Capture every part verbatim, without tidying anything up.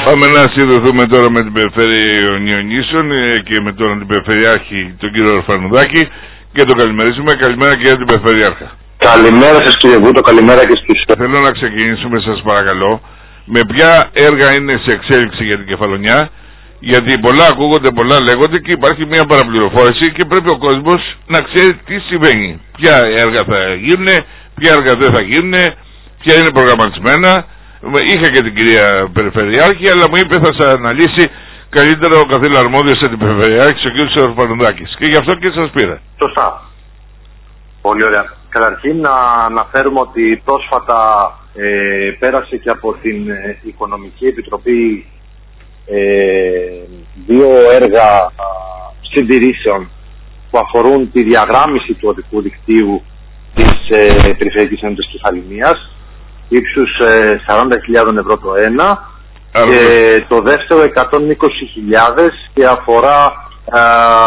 Πάμε να συνδεθούμε τώρα με την Περιφέρεια Ιωνίων και με τον Αντιπεριφερειάρχη, τον κύριο Ορφανουδάκη, και τον καλημερίσουμε. Καλημέρα κύριε Αντιπεριφερειάρχα. Καλημέρα σας κύριε Βούτο, καλημέρα και στους... Θέλω να ξεκινήσουμε, σας παρακαλώ, με ποια έργα είναι σε εξέλιξη για την Κεφαλονιά, γιατί πολλά ακούγονται, πολλά λέγονται και υπάρχει μια παραπληροφόρηση και πρέπει ο κόσμος να ξέρει τι συμβαίνει. Ποια έργα θα γίνουν, ποια έργα δεν θα γίνουν, ποια είναι προγραμματισμένα. Είχα και την κυρία Περιφερειάρχη, αλλά μου είπε θα σας αναλύσει καλύτερα ο καθήλα αρμόδιος Αντιπεριφερειάρχης, ο κ. Ορφανουδάκης. Και γι' αυτό και σας πήρα. Σωστά. Πολύ ωραία. Καταρχήν να αναφέρουμε ότι πρόσφατα ε, πέρασε και από την ε, Οικονομική Επιτροπή ε, δύο έργα ε, συντηρήσεων που αφορούν τη διαγράμμιση του οδικού δικτύου της ε, Περιφερειακής Ένωσης Κεφαλονιάς, ύψους ε, σαράντα χιλιάδες ευρώ το ένα. Άρα, και το δεύτερο εκατόν είκοσι χιλιάδες και αφορά ε,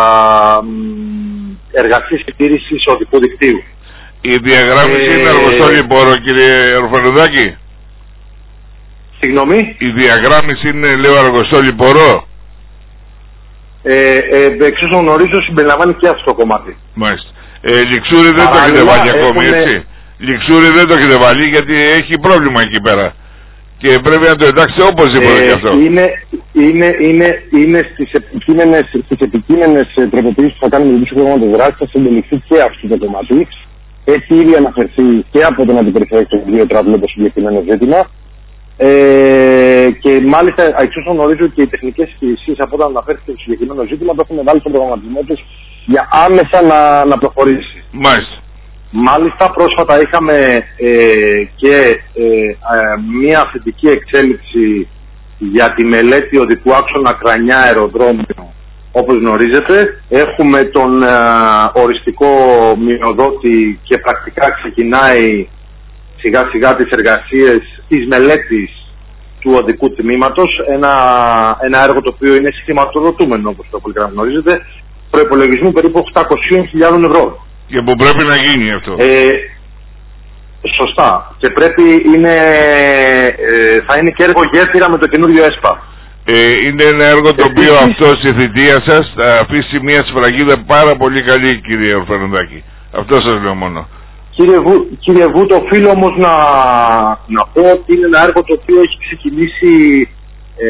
εργασίες συντήρησης οδικού δικτύου. Η διαγράμμιση ε, είναι αργοστόλη πόρο, κύριε Ορφανουδάκη. Συγγνώμη. Η διαγράμμιση είναι, λέω, αργοστόλη πόρο. Ε, ε, εξ όσων γνωρίζω συμπεριλαμβάνει και αυτό το κομμάτι. Μάλιστα. Ε, Λιξούρι δεν το έχετε βάλει ακόμη, έχουμε... έτσι. Λιξούρι δεν το έχετε βάλει γιατί έχει πρόβλημα εκεί πέρα. Και πρέπει να το εντάξετε οπωσδήποτε ε, και αυτό. Είναι, είναι, είναι, είναι στις επικείμενες, στις επικείμενες τροποποιήσεις που θα κάνουμε με τους προγράμματος δράσης, θα συμπεριληφθεί και αυτό το κομμάτι. Έχει ήδη αναφερθεί και από τον Αντιπεριφερειάρχη του δύο Τράπουλο το συγκεκριμένο ζήτημα. Ε, και μάλιστα, εξ όσων γνωρίζω, και οι τεχνικές υπηρεσίες από όταν αναφέρθηκε το συγκεκριμένο ζήτημα το έχουν βάλει στον προγραμματισμό τους για άμεσα να, να προχωρήσει. Μάλιστα. Μάλιστα, πρόσφατα είχαμε ε, και ε, ε, μία θετική εξέλιξη για τη μελέτη οδικού άξονα Κρανιά αεροδρόμιο. Όπως γνωρίζετε, έχουμε τον ε, οριστικό μειοδότη και πρακτικά ξεκινάει σιγά σιγά τις εργασίες της μελέτης του οδικού τμήματος, ένα, ένα έργο το οποίο είναι συγχρηματοδοτούμενο, όπως το πολύ καλά γνωρίζετε, προϋπολογισμού περίπου οκτακόσιες χιλιάδες ευρώ. Και που πρέπει να γίνει αυτό. Ε, σωστά. Και πρέπει είναι, ε, θα είναι και έργο γέφυρα με το καινούριο ΕΣΠΑ. Ε, είναι ένα έργο το οποίο αυτό στη θητεία σας θα αφήσει μια σφραγίδα πάρα πολύ καλή, κύριε Ορφανουδάκη. Αυτό σας λέω μόνο. Κύριε, Βου, κύριε Βούτο, οφείλω όμως να, να πω ότι είναι ένα έργο το οποίο έχει ξεκινήσει ε,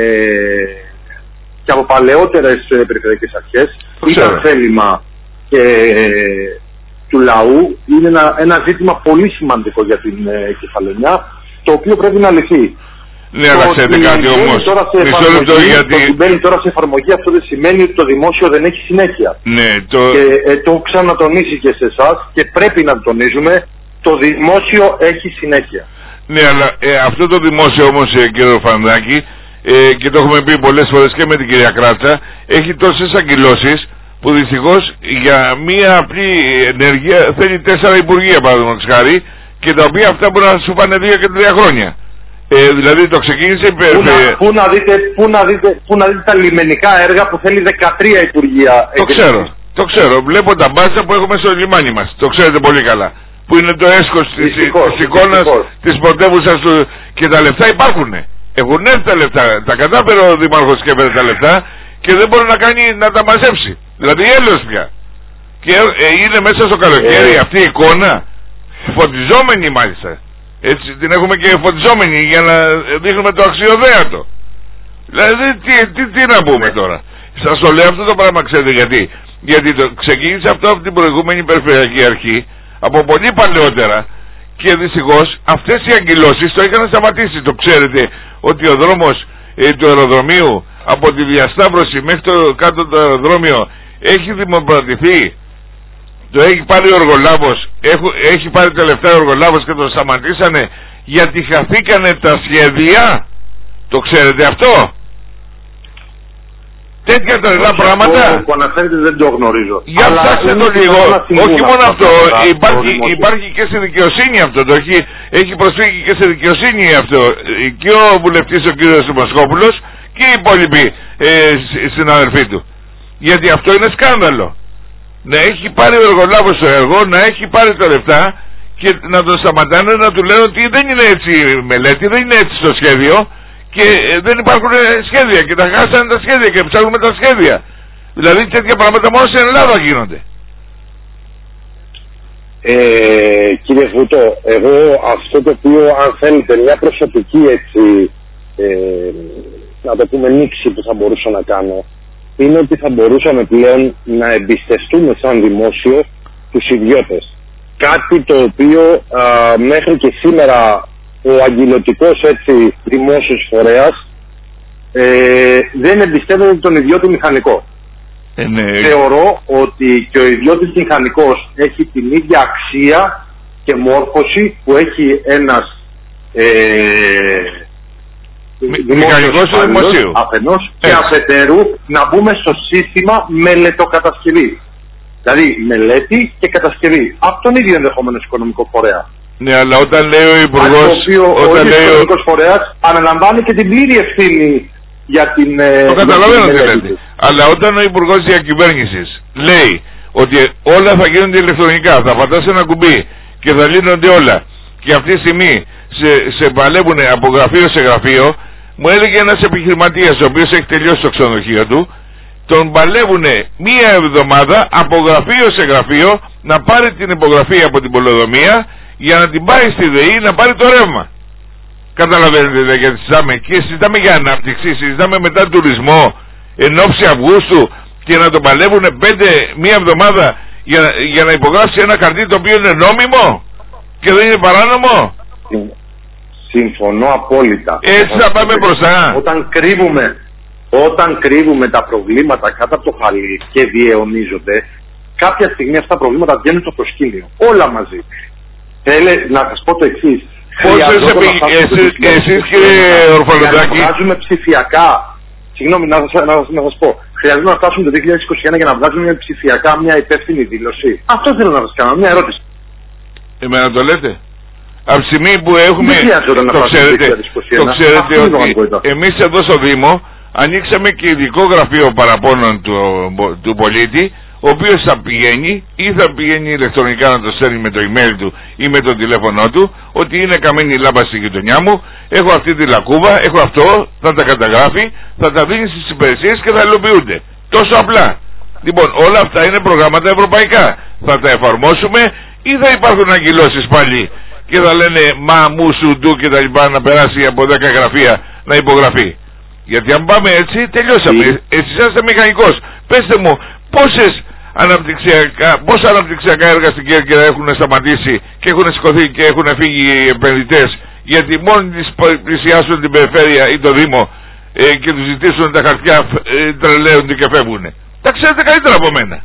και από παλαιότερες ε, περιφερειακές αρχές. Ήταν θέλημα και ε, του λαού. Είναι ένα, ένα ζήτημα πολύ σημαντικό για την ε, Κεφαλονιά, το οποίο πρέπει να λυθεί. Ναι, αλλά ξέρετε κάτι όμως. Μισό λεπτό, γιατί... Το ότι μπαίνει τώρα σε εφαρμογή αυτό δεν σημαίνει ότι το δημόσιο δεν έχει συνέχεια. Ναι, το... Και ε, το έχω ξανατονίσει και σε εσάς και πρέπει να το τονίζουμε, το δημόσιο έχει συνέχεια. Ναι, αλλά ε, αυτό το δημόσιο όμως, ε, κύριε Ορφανουδάκη, ε, και το έχουμε πει πολλές φορές και με την κυρία Κράτσα, έχει τόσες αγκυλώσεις που δυστυχώς για μία απλή ενέργεια θέλει τέσσερα υπουργεία, παραδείγματος χάρη, και τα οποία αυτά μπορεί να σου πάνε δύο και τρία χρόνια. Ε, δηλαδή το ξεκίνησε... Πού να, πού, να δείτε, πού, να δείτε, πού να δείτε τα λιμενικά έργα που θέλει δεκατρία υπουργεία. Το ξέρω, το ξέρω. Βλέπω τα μπάζα που έχουμε στο λιμάνι μας. Το ξέρετε πολύ καλά. Που είναι το έσχος της, της εικόνας της πρωτεύουσας του, και τα λεφτά υπάρχουν. Έχουν έρθει τα λεφτά. Τα κατάφερε ο Δήμαρχος και έφερε τα λεφτά και δεν μπορεί να κάνει να τα μαζέψει. Δηλαδή έλεος πια. Και ε, είναι μέσα στο καλοκαίρι ε. αυτή η εικόνα, φωτιζόμενη μάλιστα. Έτσι την έχουμε και φωτιζόμενη για να δείχνουμε το αξιοδέατο. Δηλαδή τι, τι, τι να πούμε τώρα. Σας το λέω αυτό το πράγμα, ξέρετε γιατί. Γιατί το ξεκίνησε αυτό από την προηγούμενη Περιφερειακή Αρχή, από πολύ παλαιότερα, και δυστυχώς αυτές οι αγκυλώσεις το είχαν σταματήσει. Το ξέρετε ότι ο δρόμος ε, του αεροδρομίου από τη διασταύρωση μέχρι το κάτω το αεροδρόμιο έχει δημοπρατηθεί. Το έχει πάρει ο Οργολάβος, έχει πάρει τα λεφτά ο Οργολάβος και το σταματήσανε γιατί χαθήκανε τα σχέδια. Το ξέρετε αυτό? Τέτοια τρελά πράγματα που αναφέρετε δεν το γνωρίζω. Για ψάξτε το λίγο. Όχι μόνο αυτό, υπάρχει, υπάρχει και σε δικαιοσύνη αυτό. Το έχει, έχει προσφύγει και σε δικαιοσύνη αυτό. Και ο βουλευτής ο κύριος Μασχόπουλος και οι υπόλοιποι ε, συναδελφοί του. Γιατί αυτό είναι σκάνδαλο. Να έχει πάρει ο εργολάβος το έργο, να έχει πάρει τα λεφτά και να τον σταματάνε, να του λένε ότι δεν είναι έτσι η μελέτη, δεν είναι έτσι στο σχέδιο και ε, δεν υπάρχουν σχέδια και τα χάσανε τα σχέδια και ψάχνουμε τα σχέδια. Δηλαδή τέτοια πράγματα μόνο στην Ελλάδα γίνονται. Ε, κύριε Φούτο, εγώ αυτό το οποίο, αν θέλετε, μια προσωπική έτσι, ε, να το πούμε νήξη που θα μπορούσα να κάνω, είναι ότι θα μπορούσαμε πλέον να εμπιστευτούμε σαν δημόσιο τους ιδιώτες. Κάτι το οποίο α, μέχρι και σήμερα ο αγγυλωτικός έτσι δημόσιος φορέας ε, δεν εμπιστεύεται τον ιδιώτη μηχανικό. Ε, ναι. Θεωρώ ότι και ο ιδιώτης μηχανικός έχει την ίδια αξία και μόρφωση που έχει ένας ε, μηχανικός του δημοσίου αφενός και αφετέρου να μπούμε στο σύστημα μελετοκατασκευή. Δηλαδή μελέτη και κατασκευή. Από τον ίδιο ενδεχόμενος οικονομικό φορέα. Ναι, αλλά όταν λέει ο Υπουργός, το οποίο ο ίδιος οικονομικός φορέας αναλαμβάνει και την πλήρη ευθύνη για την... Το καταλαβαίνω τι λέτε. Αλλά όταν ο Υπουργός Διακυβέρνησης λέει ότι όλα θα γίνονται ηλεκτρονικά, θα πατάς ένα κουμπί και θα λύνονται όλα, και αυτή τη στιγμή σε, σε παλεύουν από γραφείο σε γραφείο, μου έλεγε ένας επιχειρηματίας ο οποίος έχει τελειώσει το ξενοδοχείο του, τον παλεύουν μία εβδομάδα από γραφείο σε γραφείο να πάρει την υπογραφή από την πολεοδομία για να την πάει στη ΔΕΗ να πάρει το ρεύμα. Καταλαβαίνετε δε, γιατί συζητάμε και συζητάμε για ανάπτυξη, συζητάμε μετά τουρισμό εν ώψη Αυγούστου και να τον παλεύουν πέντε μία εβδομάδα για, για να υπογράψει ένα χαρτί το οποίο είναι νόμιμο και δεν είναι παράνομο. Συμφωνώ απόλυτα. Έτσι θα πάμε μπροστά. Όταν κρύβουμε, όταν κρύβουμε τα προβλήματα κάτω από το χαλί και διαιωνίζονται, κάποια στιγμή αυτά τα προβλήματα βγαίνουν στο προσκήνιο. Όλα μαζί. Θέλε να σας πω το εξής. Εσείς κύριε Ορφανουδάκη, να βγάζουμε ψηφιακά, συγγνώμη να σας, να, να σας πω, χρειάζεται να φτάσουμε το δύο χιλιάδες είκοσι ένα για να βγάζουμε ψηφιακά μια υπεύθυνη δήλωση. Αυτό θέλω να σας κάνω, μια ερώτηση. Εμένα το λέτε. Από τη στιγμή που έχουμε, το ξέρετε, το ξέρετε ότι εμείς εδώ στο Δήμο ανοίξαμε και ειδικό γραφείο παραπώνων του, του πολίτη, ο οποίος θα πηγαίνει ή θα πηγαίνει ηλεκτρονικά να το στέλνει με το email του ή με το τηλέφωνο του, ότι είναι καμένη η λάμπα στη γειτονιά μου, έχω αυτή τη λακκούβα, έχω αυτό, θα τα καταγράφει, θα τα δίνει στις υπηρεσίες και θα υλοποιούνται. Τόσο απλά. Λοιπόν, όλα αυτά είναι προγράμματα ευρωπαϊκά. Θα τα εφαρμόσουμε ή θα υπάρχουν αγκυλώσεις πάλι και θα λένε μα μου σου ντου και τα λοιπά να περάσει από δέκα γραφεία να υπογραφεί. Γιατί αν πάμε έτσι τελειώσαμε. Εσείς είσαστε μηχανικός. Πέστε μου πόσες αναπτυξιακά, πόσα αναπτυξιακά έργα στην Κέρκυρα έχουν σταματήσει και έχουν σηκωθεί και έχουν φύγει οι επενδυτές, γιατί μόνοι τις πλησιάσουν την περιφέρεια ή το Δήμο ε, και τους ζητήσουν τα χαρτιά, ε, τρελαίονται και φεύγουν. Τα ξέρετε καλύτερα από μένα.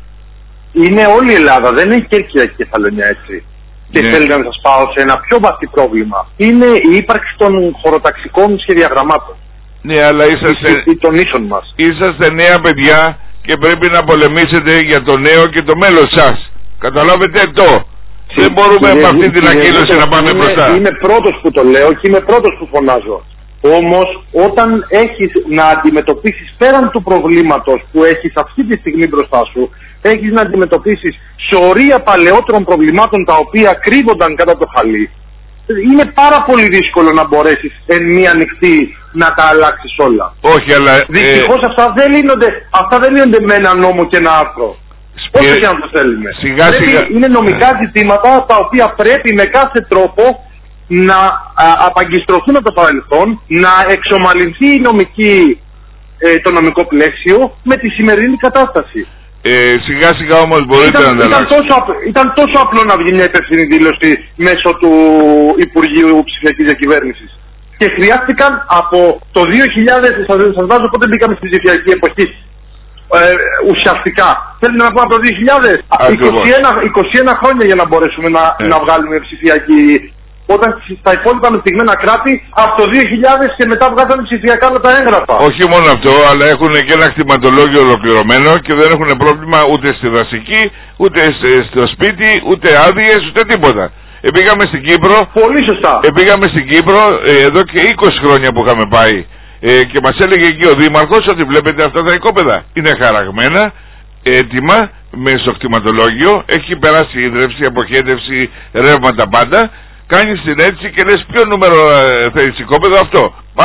Είναι όλη η Ελλάδα, δεν είναι Κέρκυρα και Κεφαλονιά έτσι. Και ναι. Θέλω να σας πάω σε ένα πιο βαθύ πρόβλημα. Είναι η ύπαρξη των χωροταξικών σχεδιαγραμμάτων. Ναι, αλλά είσαστε, των ίσων μας. είσαστε νέα παιδιά και πρέπει να πολεμήσετε για το νέο και το μέλλον σας. Καταλάβετε το. Συ, δεν μπορούμε με αυτή την ακύρωση να πάμε είμαι, μπροστά. Είμαι πρώτος που το λέω και είμαι πρώτος που φωνάζω. Όμως όταν έχεις να αντιμετωπίσεις πέραν του προβλήματος που έχεις αυτή τη στιγμή μπροστά σου, έχεις να αντιμετωπίσεις σωρία παλαιότερων προβλημάτων τα οποία κρύβονταν κατά το χαλί, είναι πάρα πολύ δύσκολο να μπορέσεις εν μία νυχτή να τα αλλάξεις όλα. Όχι, αλλά... Δυστυχώς ε... αυτά δεν λύνονται, αυτά δεν λύνονται με ένα νόμο και ένα άρθρο. Σπε... Όσο και αν το θέλουμε. Σιγά, σιγά. Είναι νομικά ζητήματα τα οποία πρέπει με κάθε τρόπο να α, απαγκιστρωθούν από το παρελθόν, να εξομαλυνθεί η νομική, ε, το νομικό πλαίσιο με τη σημερινή κατάσταση. Ε, σιγά σιγά όμως μπορείτε ήταν, να τα ήταν, τόσο, ήταν τόσο απλό να βγει μια υπεύθυνη δήλωση μέσω του Υπουργείου Ψηφιακής Διακυβέρνησης. Και χρειάστηκαν από το δύο χιλιάδες, σας, σας βάζω πότε μπήκαμε στη ψηφιακή εποχή, ε, ουσιαστικά. Θέλετε να πω από το δύο χιλιάδες, είκοσι ένα χρόνια για να μπορέσουμε να, ε. να βγάλουμε ψηφιακή. Όταν στα υπόλοιπα ανεπτυγμένα κράτη από το δύο χιλιάδες και μετά βγάζανε ψηφιακά με τα έγγραφα. Όχι μόνο αυτό, αλλά έχουν και ένα κτηματολόγιο ολοκληρωμένο και δεν έχουν πρόβλημα ούτε στη δασική, ούτε στο σπίτι, ούτε άδειες, ούτε τίποτα. Επήγαμε στην Κύπρο. Πολύ σωστά. Επήγαμε στην Κύπρο ε, εδώ και είκοσι χρόνια που είχαμε πάει ε, και μας έλεγε εκεί ο Δήμαρχος ότι βλέπετε αυτά τα οικόπεδα είναι χαραγμένα, έτοιμα, με στο κτηματολόγιο, έχει περάσει ίδρυυση, αποχέτευση, ρεύματα πάντα. Κάνεις την αίτηση και λες ποιο νούμερο ε, θέλεις οικόπεδο, αυτό. Παπ,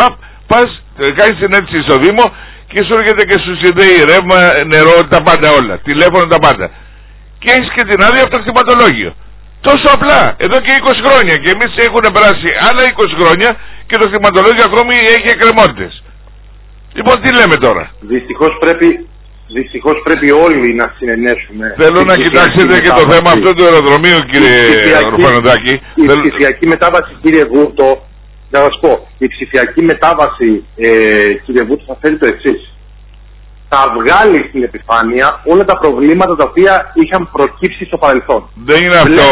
Πας, κάνεις την αίτηση στο Δήμο και σου έρχεται και σου συνδέει ρεύμα, νερό, τα πάντα όλα, τηλέφωνο, τα πάντα. Και έχεις και την άδεια από το κτηματολόγιο. Τόσο απλά, εδώ και είκοσι χρόνια, και εμείς έχουν περάσει άλλα είκοσι χρόνια και το κτηματολόγιο ακόμη έχει εκκρεμότητες. Λοιπόν, τι λέμε τώρα? Δυστυχώς πρέπει, δυστυχώς πρέπει όλοι να συνενέσουμε. Θέλω να κοιτάξετε και το θέμα αυτό του αεροδρομίου, κύριε Ορφανουδάκη. Η ψηφιακή μετάβαση, κύριε Βούτο, να σας πω, η ψηφιακή μετάβαση, ε, κύριε Βούτο, θα φέρει το εξής. Θα βγάλει στην επιφάνεια όλα τα προβλήματα τα οποία είχαν προκύψει στο παρελθόν. Δεν είναι αυτό.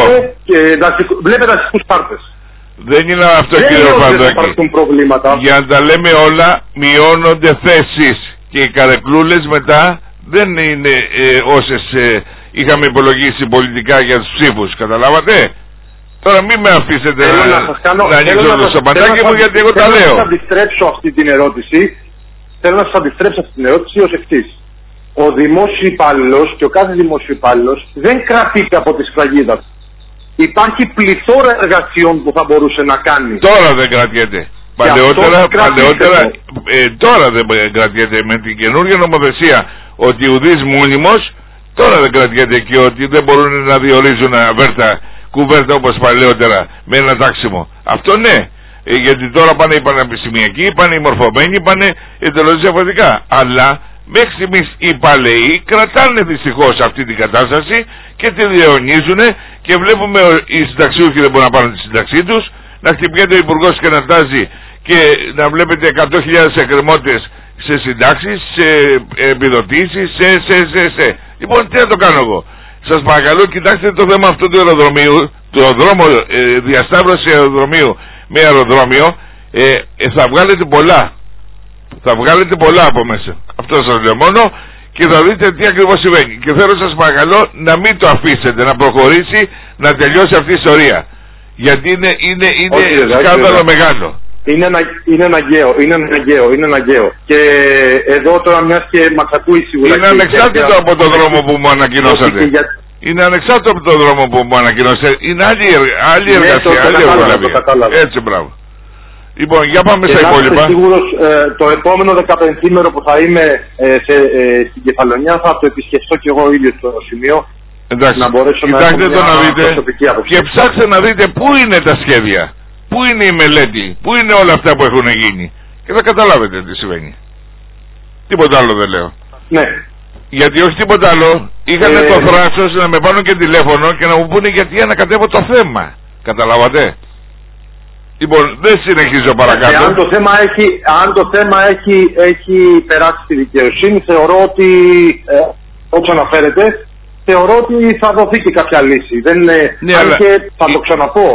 Βλέπετε δασικούς πάρτες. Δεν είναι αυτό, δεν κύριε Ορφανουδάκη. Για να τα λέμε όλα, μειώνονται θέσεις. Και οι καρεκλούλες μετά δεν είναι ε, όσες ε, είχαμε υπολογίσει πολιτικά για τους ψήφους. Καταλάβατε? Τώρα μην με αφήσετε να, να, κάνω, να ανοίξω το σαμπατάκι μου, γιατί εγώ τα λέω. Θέλω να σας αντιστρέψω αυτή την ερώτηση. Θέλω να σας αντιστρέψω αυτή την ερώτηση ως εξής. Ο δημόσιος υπάλληλος και ο κάθε δημόσιος υπάλληλος δεν κρατείται από τη σφραγίδα. Υπάρχει πληθώρα εργασιών που θα μπορούσε να κάνει. Τώρα δεν κρατιέται. Παλαιότερα, παλαιότερα ε, τώρα δεν κρατιέται. Με την καινούργια νομοθεσία ότι ουδής μόνιμος, τώρα δεν κρατιέται, και ότι δεν μπορούν να διορίζουν βέρτα, κουβέρτα όπως παλαιότερα με ένα τάξιμο. Αυτό ναι, ε, γιατί τώρα πάνε οι πανεπιστημιακοί, πάνε οι μορφωμένοι, πάνε εντελώς διαφορετικά. Αλλά μέχρι στιγμής οι παλαιοί κρατάνε δυστυχώς αυτή την κατάσταση και τη διαιωνίζουν, και βλέπουμε οι συνταξιούχοι δεν μπορούν να πάρουν τη σύνταξή τους, να χτυπιέται ο υπουργός και να φτάσει και να βλέπετε εκατό χιλιάδες εκκρεμότητες σε συντάξεις, σε επιδοτήσεις, σε, σε, σε, σε. Λοιπόν, τι να το κάνω εγώ? Σας παρακαλώ, κοιτάξτε το θέμα αυτό του αεροδρομίου, του δρόμο, ε, διασταύρωση αεροδρομίου με αεροδρόμιο, ε, ε, θα βγάλετε πολλά. Θα βγάλετε πολλά από μέσα. Αυτό σας λέω μόνο, και θα δείτε τι ακριβώς συμβαίνει. Και θέλω, σας παρακαλώ, να μην το αφήσετε να προχωρήσει, να τελειώσει αυτή η ιστορία. Γιατί είναι, είναι, είναι σκάνδαλο μεγάλο. Είναι, ανα, είναι αναγκαίο, είναι αναγκαίο, είναι αναγκαίο. Και εδώ τώρα, μιας και μας ακούει σίγουρα. Είναι ανεξάρτητο από τον δρόμο που μου ανακοινώσατε. Για... Είναι ανεξάρτητο από τον δρόμο που μου ανακοινώσατε. Είναι άλλη, άλλη ναι, εργασία, άλλη εργασία. Έτσι, μπράβο. Λοιπόν, για πάμε στα υπόλοιπα. Σίγουρος, ε, το επόμενο δεκαπενθήμερο που θα είμαι ε, σε, ε, στην Κεφαλονιά θα το επισκεφτώ και εγώ ίδιο στο σημείο. Εντάξει, να μπορέσω κοιτάξτε να το να δείτε και ψάξτε να δείτε πού είναι τα σχέδια, πού είναι η μελέτη, πού είναι όλα αυτά που έχουν γίνει, και θα καταλάβετε τι συμβαίνει. Τίποτα άλλο δεν λέω. Ναι. Γιατί όχι τίποτα άλλο, είχαν ε... το θράσος να με πάρουν και τηλέφωνο και να μου πούνε γιατί ανακατεύω το θέμα. Καταλάβατε? Λοιπόν, δεν συνεχίζω παρακάτω. Ε, αν το θέμα, έχει, αν το θέμα έχει, έχει περάσει στη δικαιοσύνη, θεωρώ ότι ε, όπως αναφέρεται, θεωρώ ότι θα δοθεί και κάποια λύση. Δεν είναι, ναι, αν αλλά... και θα το ξαναπώ.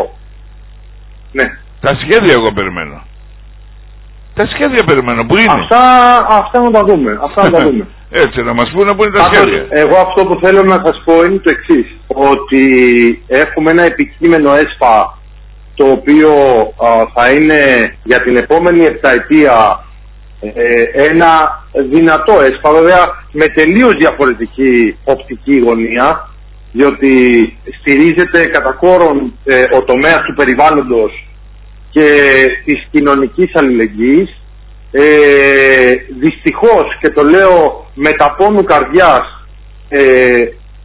Ναι. Τα σχέδια εγώ περιμένω. Τα σχέδια περιμένω. Πού είναι? Αυτά, αυτά να τα δούμε. Αυτά να τα δούμε. Έτσι, να μας πούνε πού είναι τα Άχως, σχέδια. Εγώ αυτό που θέλω να σας πω είναι το εξής. Ότι έχουμε ένα επικείμενο ΕΣΠΑ, το οποίο α, θα είναι για την επόμενη επταετία ε, ένα δυνατό ΕΣΠΑ, βέβαια με τελείως διαφορετική οπτική γωνία, διότι στηρίζεται κατά κόρον ε, ο τομέας του περιβάλλοντος και της κοινωνικής αλληλεγγύης. Ε, δυστυχώς, και το λέω με τα πόνου καρδιάς, ε,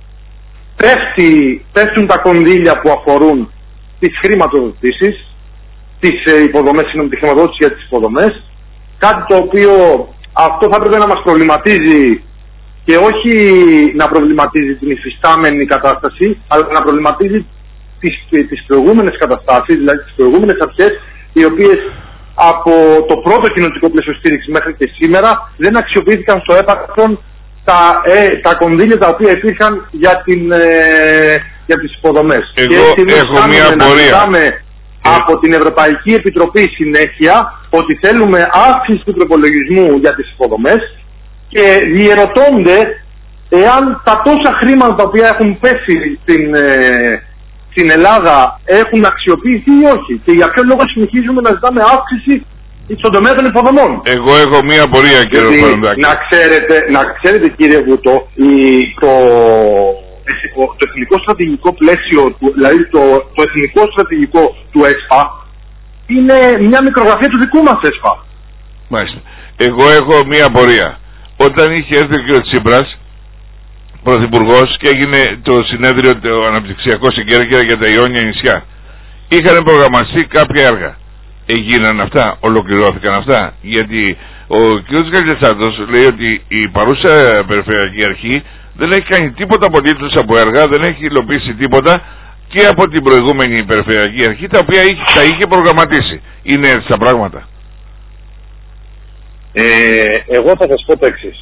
πέφτει, πέφτουν τα κονδύλια που αφορούν τις χρηματοδοτήσεις, τις ε, υποδομές, συγγνώμη, τη χρηματοδότηση για τις υποδομές, κάτι το οποίο αυτό θα πρέπει να μας προβληματίζει, και όχι να προβληματίζει την υφιστάμενη κατάσταση, αλλά να προβληματίζει τις, τις προηγούμενες καταστάσεις, δηλαδή τις προηγούμενες αρχές, οι οποίες από το πρώτο κοινωνικό πλαίσιο στήριξη μέχρι και σήμερα δεν αξιοποιήθηκαν στο έπακρον τα, ε, τα κονδύλια τα οποία υπήρχαν για, την, ε, για τις υποδομές. Εγώ και έχω μια απορία. Ε... από την Ευρωπαϊκή Επιτροπή συνέχεια ότι θέλουμε αύξηση του προπολογισμού για τις υποδομές, και διερωτώνται εάν τα τόσα χρήματα τα οποία έχουν πέσει στην, ε, στην Ελλάδα έχουν αξιοποιηθεί ή όχι, και για ποιο λόγο συνεχίζουμε να ζητάμε αύξηση στον τομέα των υποδομών. Εγώ έχω μία απορία, κύριε Ορφανουδάκη. Να ξέρετε, να ξέρετε κύριε Βουτό, η, το, το εθνικό στρατηγικό πλαίσιο, δηλαδή το, το εθνικό στρατηγικό του ΕΣΠΑ είναι μια μικρογραφία του δικού μας ΕΣΠΑ. Μάλιστα. Εγώ έχω μία απορία. Όταν είχε έρθει ο κ. Τσίπρας πρωθυπουργός και έγινε το συνέδριο το αναπτυξιακό στην Κέρκυρα για τα Ιόνια νησιά, είχαν προγραμματιστεί κάποια έργα. Έγιναν αυτά, ολοκληρώθηκαν αυτά? Γιατί ο κ. Γαλιατσάτος λέει ότι η παρούσα περιφερειακή αρχή δεν έχει κάνει τίποτα απολύτως από έργα, δεν έχει υλοποιήσει τίποτα και από την προηγούμενη περιφερειακή αρχή, τα οποία τα είχε προγραμματίσει. Είναι έτσι τα πράγματα? Ε, εγώ θα σας πω το εξής.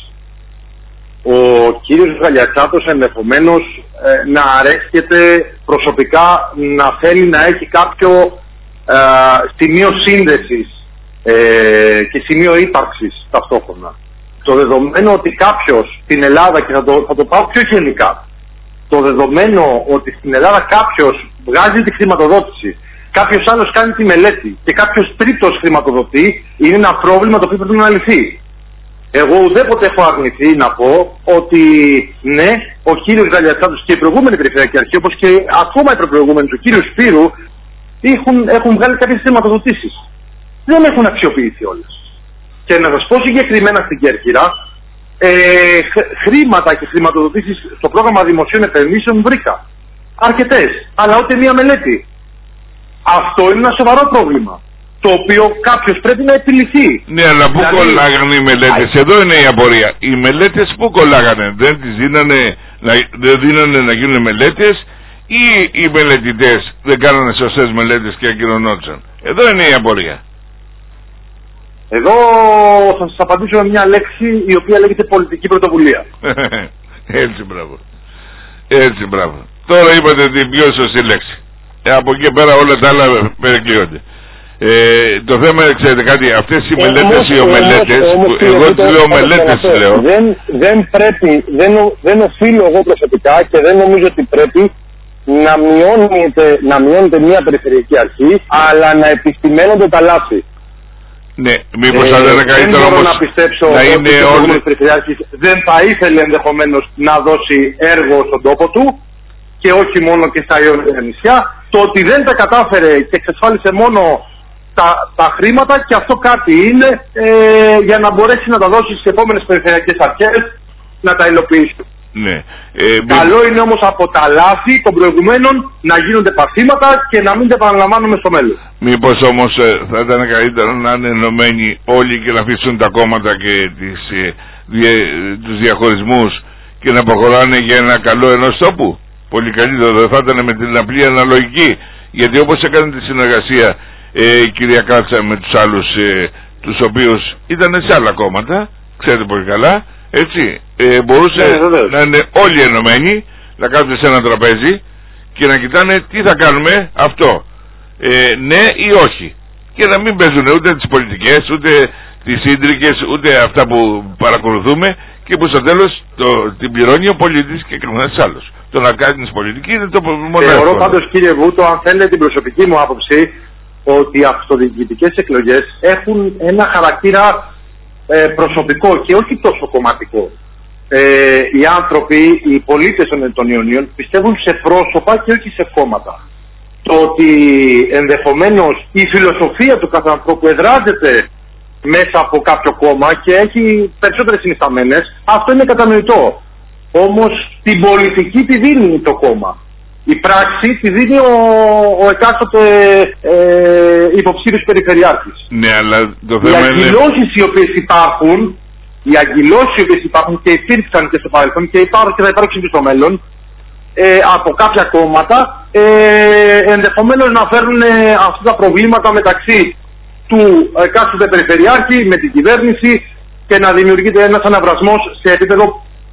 Ο κύριος Γαλιατσάτος ενδεχομένως ε, να αρέσκεται προσωπικά, να θέλει να έχει κάποιο ε, σημείο σύνδεσης ε, και σημείο ύπαρξης ταυτόχρονα. Το δεδομένο ότι κάποιος στην Ελλάδα, και θα το, θα το πάω πιο γενικά, το δεδομένο ότι στην Ελλάδα κάποιος βγάζει τη χρηματοδότηση, κάποιος άλλος κάνει τη μελέτη και κάποιος τρίτος χρηματοδοτεί, είναι ένα πρόβλημα το οποίο πρέπει να λυθεί. Εγώ ουδέποτε έχω αρνηθεί να πω ότι ναι, ο κύριος Γαλιατσάτος και η προηγούμενη περιφερειακή αρχή, όπως και ακόμα οι προπροηγούμενοι του κύριου Σπύρου, έχουν, έχουν βγάλει κάποιες χρηματοδοτήσεις. Δεν έχουν αξιοποιηθεί όλες. Και να σας πω συγκεκριμένα στην Κέρκυρα, ε, χρήματα και χρηματοδοτήσεις στο πρόγραμμα δημοσίων επενδύσεων βρήκα. Αρκετές, αλλά ούτε μία μελέτη. Αυτό είναι ένα σοβαρό πρόβλημα, το οποίο κάποιος πρέπει να επιλυθεί. Ναι, αλλά πού δηλαδή... κολλάγανε οι μελέτες? Α... Εδώ είναι η απορία. Οι μελέτες πού κολλάγανε? Δεν τις δίνανε να, δεν δίνανε να γίνουν μελέτες, ή οι μελετητές δεν κάνανε σωστές μελέτες και ακυρωνόντουσαν? Εδώ είναι η απορία. Εδώ θα σας απαντήσω με μια λέξη η οποία λέγεται πολιτική πρωτοβουλία. Έτσι, μπράβο. Έτσι, μπράβο. Τώρα είπατε την πιο σωστή λέξη. Ε, από εκεί πέρα όλα τα άλλα περικλείονται. Ε, το θέμα, ξέρετε κάτι, αυτές οι μελέτες, οι ομελέτες, εγώ τις λέω μελέτες, λέω. Δεν, δεν πρέπει, δεν, δεν οφείλω εγώ προσωπικά και δεν νομίζω ότι πρέπει να μειώνεται, να μειώνεται μια περιφερειακή αρχή, αλλά να επιστημένονται τα λάθη. Ναι, μήπως ε, θα ήταν καλύτερο όμως να πιστέψω να ότι είναι ο όλοι... Περιφερειάρχης δεν θα ήθελε ενδεχομένως να δώσει έργο στον τόπο του και όχι μόνο και στα Ιόνια νησιά. Το ότι δεν τα κατάφερε και εξασφάλισε μόνο τα, τα χρήματα, και αυτό κάτι είναι ε, για να μπορέσει να τα δώσει στις επόμενες περιφερειακές αρχές να τα υλοποιήσει. Ναι. Ε, Καλό μη... είναι όμως από τα λάθη των προηγουμένων να γίνονται παθήματα και να μην τα επαναλαμβάνουμε στο μέλλον. Μήπως όμως ε, θα ήταν καλύτερο να είναι ενωμένοι όλοι και να αφήσουν τα κόμματα και τις, ε, δια, τους διαχωρισμούς και να προχωράνε για ένα καλό ενός τόπου? Πολύ καλύτερο δεν θα ήταν με την απλή αναλογική? Γιατί όπως έκανε τη συνεργασία ε, η κυρία Κράτσα με τους άλλους, ε, τους οποίους ήταν σε άλλα κόμματα, ξέρετε πολύ καλά, έτσι, ε, μπορούσε yeah, να είναι όλοι ενωμένοι, να κάθονται σε ένα τραπέζι και να κοιτάνε τι θα κάνουμε αυτό, ε, ναι ή όχι, και να μην παίζουν ούτε τις πολιτικές, ούτε τις ίντρικες, ούτε αυτά που παρακολουθούμε και που στο τέλος το, την πληρώνει ο πολίτης και κανένας άλλος. Το να κάνεις πολιτική είναι το μόνο. Θεωρώ πάντως, κύριε Βούτο, αν θέλετε την προσωπική μου άποψη, ότι οι αυτοδιοικητικές εκλογές έχουν ένα χαρακτήρα ε, προσωπικό και όχι τόσο κομματικό. Ε, οι άνθρωποι, οι πολίτες των, των Ιωνίων πιστεύουν σε πρόσωπα και όχι σε κόμματα. Το ότι ενδεχομένως η φιλοσοφία του κάθε ανθρώπου εδράζεται μέσα από κάποιο κόμμα και έχει περισσότερες συνισταμένες, αυτό είναι κατανοητό. Όμως την πολιτική τη δίνει το κόμμα. Η πράξη τη δίνει ο, ο εκάστοτε ε, υποψήφιος περιφερειάρχης. Ναι, αλλά το θέμα οι αγκυλώσεις είναι... οι οποίες υπάρχουν, οι αγκυλώσεις οι οποίες υπάρχουν και υπήρξαν και στο παρελθόν και υπάρχουν και θα υπάρξουν και στο μέλλον, ε, από κάποια κόμματα, ε, ενδεχομένως να φέρουν αυτά τα προβλήματα μεταξύ του εκάστοτε περιφερειάρχη με την κυβέρνηση και να δημιουργείται ένας αναβρασμός σε επίπεδο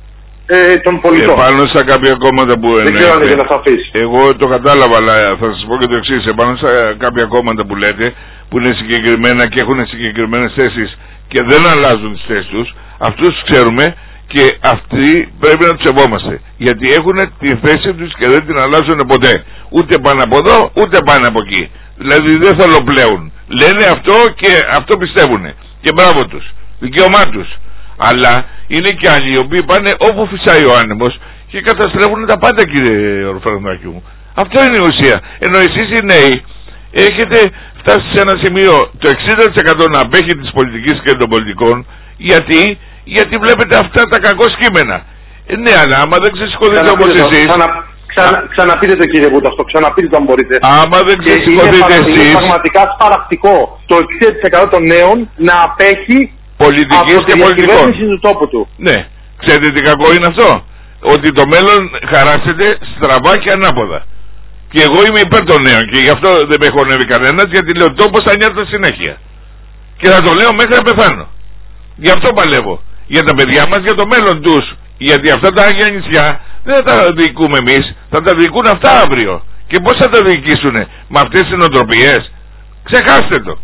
ε, των πολιτών. Επάνω στα κάποια κόμματα που εννοείται, εγώ το κατάλαβα, αλλά θα σας πω και το εξής. Επάνω στα κάποια κόμματα που λέτε, που είναι συγκεκριμένα και έχουν συγκεκριμένες θέσεις και δεν αλλάζουν τις θέσεις τους, αυτούς ξέρουμε και αυτοί πρέπει να τους σεβόμαστε. Γιατί έχουν τη θέση τους και δεν την αλλάζουν ποτέ. Ούτε πάνε από εδώ, ούτε πάνε από εκεί. Δηλαδή δεν θολοπλέουν. Λένε αυτό και αυτό πιστεύουν. Και μπράβο τους. Δικαίωμά τους. Αλλά είναι και άλλοι οι οποίοι πάνε όπου φυσάει ο άνεμος και καταστρέφουν τα πάντα, κύριε Ορφανδάκη μου. Αυτό είναι η ουσία. Ενώ εσείς οι νέοι έχετε φτάσει σε ένα σημείο το εξήντα τοις εκατό να απέχει της πολιτικής και των πολιτικών. Γιατί, γιατί βλέπετε αυτά τα κακό κείμενα. Ε, ναι, αλλά άμα δεν ξεσηκωθείτε όπως εσείς... Ξανα, ξανα, ξαναπείτε το κύριε Βούτα, αυτό ξαναπείτε το αν μπορείτε. Άμα δεν ξεσηκωθείτε εσείς... Είναι πραγματικά σπαρακτικό το εξήντα τοις εκατό των νέων να απέχει πολιτικής από και τη πολιτικών διακυβέρνηση του τόπου του. Ναι. Ξέρετε τι κακό είναι αυτό? Ότι το μέλλον χαράσσεται στραβά και ανάποδα. Και εγώ είμαι υπέρ των νέων και γι' αυτό δεν με χωνεύει κανένας, γιατί λέω τόπος θα νιώθω συνέχεια. Και θα το λέω μέχρι να πεθάνω. Γι' αυτό παλεύω. Για τα παιδιά μας, για το μέλλον τους. Γιατί αυτά τα Άγια Νησιά δεν θα τα διοικούμε εμείς, θα τα διοικούν αυτά αύριο. Και πώς θα τα διοικήσουνε? Με αυτές τις νοοτροπίες? Ξεχάστε το.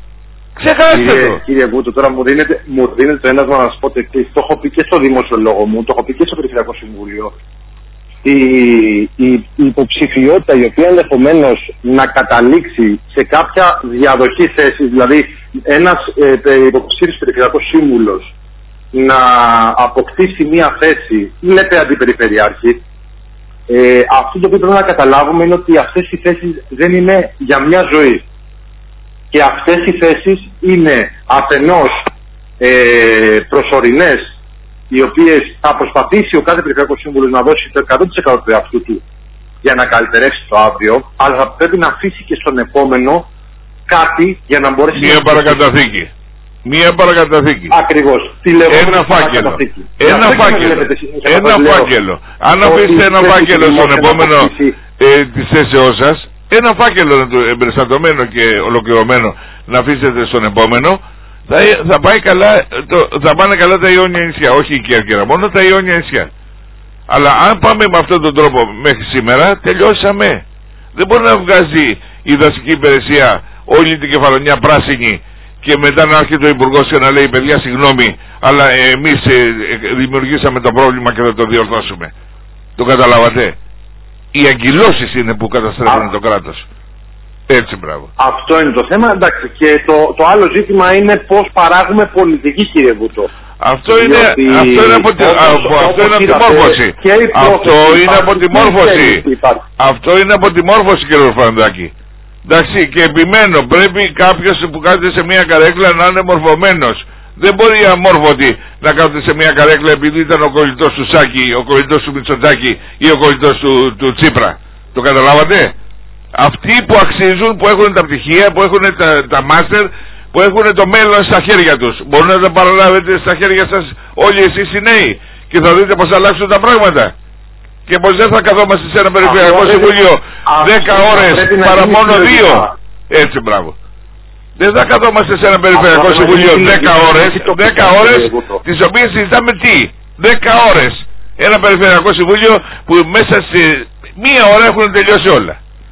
Ξεχάστε κύριε, το. Κύριε Βούτο, τώρα μου δίνετε, μου δίνετε το ένασμα να σας πω το εξής. Το έχω πει και στο δημόσιο λόγο μου, το έχω πει και στο Περιφερειακό Συμβούλιο. Η, η, η υποψηφιότητα η οποία ενδεχομένως να καταλήξει σε κάποια διαδοχή θέση, δηλαδή ένας ε, υποψήφιος Περιφερειακός Σύμβουλος να αποκτήσει μία θέση, λέτε αντιπεριφερειάρχη, ε, αυτό το οποίο πρέπει να καταλάβουμε είναι ότι αυτές οι θέσεις δεν είναι για μια ζωή. Και αυτές οι θέσεις είναι αφενός ε, προσωρινές, οι οποίες θα προσπαθήσει ο κάθε Περιφερειακός Σύμβουλος να δώσει το εκατό τοις εκατό του εαυτού του για να καλυτερεύσει το αύριο, αλλά θα πρέπει να αφήσει και στον επόμενο κάτι για να μπορέσει Μία να... παρακαταθήκη. Μία παρακαταθήκη. Ακριβώς. Ένα φάκελο. Ένα φάκελο. Ένα φάκελο. Αν αφήσετε ένα φάκελο στον επόμενο ε, της θέσεώς σας, ένα φάκελο εμπεριστατωμένο και ολοκληρωμένο να αφήσετε στον επόμενο, θα, θα, πάει καλά, το, θα πάνε καλά τα Ιόνια νησιά. Όχι η Κέρκυρα, μόνο τα Ιόνια νησιά. Αλλά αν πάμε με αυτόν τον τρόπο μέχρι σήμερα, τελειώσαμε. Δεν μπορεί να βγάζει η δασική υπηρεσία όλη την κεφαλονιά πράσινη και μετά να έρχεται ο Υπουργός και να λέει παιδιά συγγνώμη, αλλά εμείς ε, ε, δημιουργήσαμε το πρόβλημα και θα το διορθώσουμε. Το καταλάβατε? Οι αγκυλώσεις είναι που καταστρέφουν το κράτος. Έτσι, μπράβο. Αυτό είναι το θέμα, εντάξει. Και το, το άλλο ζήτημα είναι πώς παράγουμε πολιτική, κύριε Βούτο. Αυτό είναι, αυτό είναι από τη, αυτό είναι από τη μόρφωση. Αυτό είναι από τη μόρφωση. Αυτό είναι από τη μόρφωση, κύριε Φραντάκη. Εντάξει, και επιμένω, πρέπει κάποιος που κάθεται σε μια καρέκλα να είναι μορφωμένος. Δεν μπορεί οι αμόρφωτοι να κάθονται σε μια καρέκλα επειδή ήταν ο κολλητός του Σάκη, ο κολλητός του Μητσοτάκη ή ο κολλητός του, του Τσίπρα. Το καταλάβατε? Αυτοί που αξίζουν, που έχουν τα πτυχία, που έχουν τα, τα μάστερ, που έχουν το μέλλον στα χέρια τους. Μπορείτε να τα παραλάβετε στα χέρια σας όλοι εσείς οι νέοι και θα δείτε πως αλλάξουν τα πράγματα. Και πως δεν θα καθόμαστε σε ένα Περιφερειακό Συμβούλιο δέκα ώρες παρά μόνο δύο. Έτσι, μπράβο. Δεν θα καθόμαστε σε ένα Περιφερειακό Συμβούλιο δέκα ώρες, δέκα ώρες τις οποίες συζητάμε τι? δέκα ώρες. Ένα Περιφερειακό Συμβούλιο που μέσα σε μία ώρα έχουν τελειώσει όλα.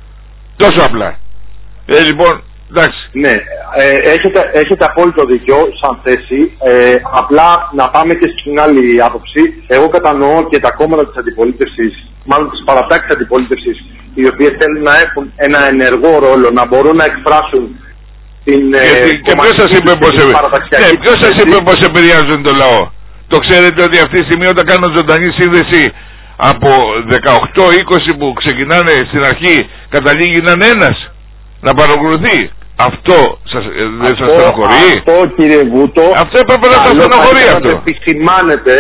Τόσο απλά. Ε, λοιπόν, εντάξει. Ναι, ε, έχετε, έχετε απόλυτο δίκιο σαν θέση. Ε, απλά να πάμε και στην άλλη άποψη. Εγώ κατανοώ και τα κόμματα της αντιπολίτευσης, μάλλον τις παρατάξεις της αντιπολίτευσης, οι οποίες θέλουν να έχουν ένα ενεργό ρόλο, να μπορούν να εκφράσουν την. Και, ε, και ποιος σας είπε πως, ναι, ποιος σας είπε πως επηρεάζουν το λαό? Το ξέρετε ότι αυτή τη στιγμή όταν κάνω ζωντανή σύνδεση από δεκαοκτώ είκοσι που ξεκινάνε στην αρχή καταλήγει να είναι ένας να παρακολουθεί? Αυτό σας, ε, δεν σας στενοχωρεί? Αυτό, κύριε Βούτο, αυτό έπρεπε να σας στενοχωρεί αυτό. Να το επισημάνετε,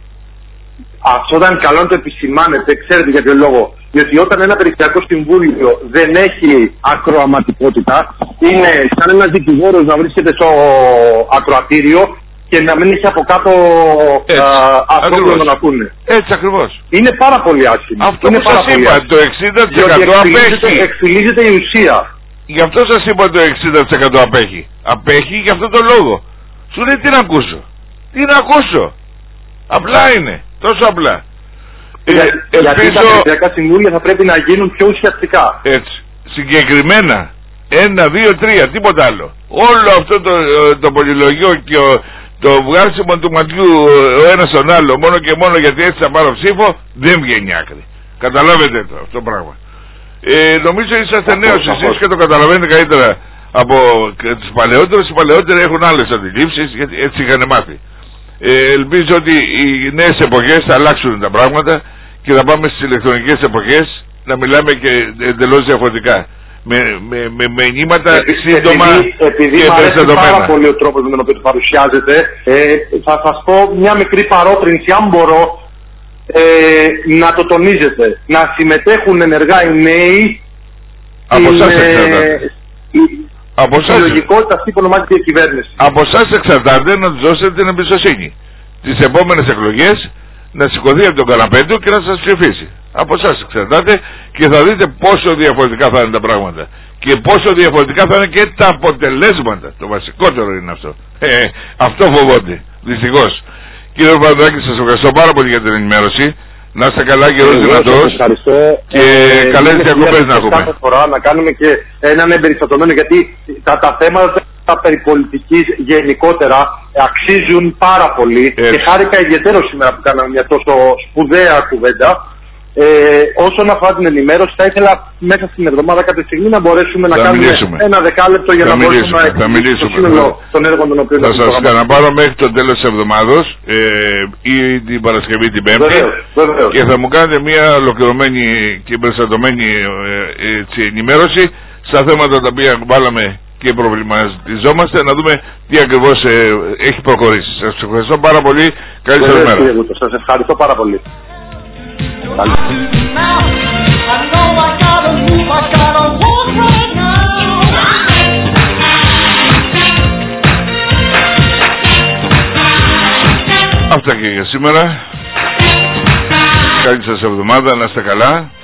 αυτό ήταν καλό να το επισημάνετε, ξέρετε για ποιο λόγο? Διότι όταν ένα Περιφερειακό Συμβούλιο δεν έχει ακροαματικότητα, είναι σαν ένας δικηγόρος να βρίσκεται στο ακροατήριο και να μην έχει από κάτω ανθρώπους να ακούνε. Έτσι ακριβώς. Είναι πάρα πολύ άσχημο. Αυτό που σας είπα, το εξήντα τοις εκατό απέχει. Εκφυλίζεται η ουσία. Γι' αυτό σας είπα το εξήντα τοις εκατό απέχει. Απέχει για αυτό το λόγο. Σου λέει τι να ακούσω? Τι να ακούσω? Απλά είναι. Τόσο απλά. Για, ε, γιατί ελπίζω... τα Περιφερειακά Συμβούλια θα πρέπει να γίνουν πιο ουσιαστικά. Έτσι. Συγκεκριμένα. Ένα, δύο, τρία. Τίποτα άλλο. Όλο αυτό το, το πολυλογιό και ο, το βγάλσιμο του ματιού ο ένας τον άλλο μόνο και μόνο γιατί έτσι θα πάρω ψήφο δεν βγαίνει άκρη. Καταλάβετε το αυτό το πράγμα. Ε, νομίζω είσαστε νέος εσείς και το καταλαβαίνετε καλύτερα από τους παλαιότερους. Οι παλαιότεροι έχουν άλλες αντιλήψεις γιατί έτσι είχαν μάθει. Ε, ελπίζω ότι οι νέες εποχές θα αλλάξουν τα πράγματα και θα πάμε στις ηλεκτρονικές εποχές να μιλάμε και εντελώς διαφορετικά. με, με, με, με νήματα Επί, σύντομα επειδή, επειδή και περιστατωμένα. Πάρα πολύ ο τρόπος με τον οποίο παρουσιάζεται. Ε, θα σας πω μια μικρή παρότρινση, αν μπορώ, ε, να το τονίζετε. Να συμμετέχουν ενεργά οι νέοι. Από εσάς ε, εξαρτάται. Από η λογικότητα αυτή που ονομάζεται διακυβέρνηση. Από εσάς εξαρτάται να τους δώσετε την εμπιστοσύνη. Τις επόμενες εκλογές να σηκωθεί από τον καναπέ του και να σας ψηφίσει. Από εσάς εξαρτάται και θα δείτε πόσο διαφορετικά θα είναι τα πράγματα. Και πόσο διαφορετικά θα είναι και τα αποτελέσματα. Το βασικότερο είναι αυτό. Ε, αυτό φοβόνται. Δυστυχώς. Κύριε Παπαδάκη, σας ευχαριστώ πάρα πολύ για την ενημέρωση. Να είστε καλά και όλους δυνατός. Ευχαριστώ. Και ε, καλές διακοπές να έχουμε. Κάθε φορά να κάνουμε και έναν εμπεριστατωμένο, γιατί τα, τα θέματα τα περιπολιτικής γενικότερα αξίζουν πάρα πολύ. Έτσι. Και χάρηκα ιδιαίτερο σήμερα που κάναμε μια τόσο σπουδαία κουβέντα. Ε, όσον αφορά την ενημέρωση, θα ήθελα μέσα στην εβδομάδα κάποια στιγμή να μπορέσουμε θα να κάνουμε μιλήσουμε. ένα δεκάλεπτο για θα να μπορέσουμε να εξηγήσουμε το σύνολο των έργων των οποίων θα σας ξαναπάρω μέχρι το τέλος της εβδομάδος ε, ή την Παρασκευή την Πέμπτη. Βεβαίως, βεβαίως. Και θα μου κάνετε μια ολοκληρωμένη και περιστατωμένη ε, έτσι, ενημέρωση στα θέματα τα οποία βάλαμε και προβληματιζόμαστε, να δούμε τι ακριβώς ε, έχει προχωρήσει. Σας ευχαριστώ πάρα πολύ. Καλή σας μέρα. Σας ευχαριστώ πάρα πολύ. Αυτά και για σήμερα. Καλή σας εβδομάδα, να είστε καλά.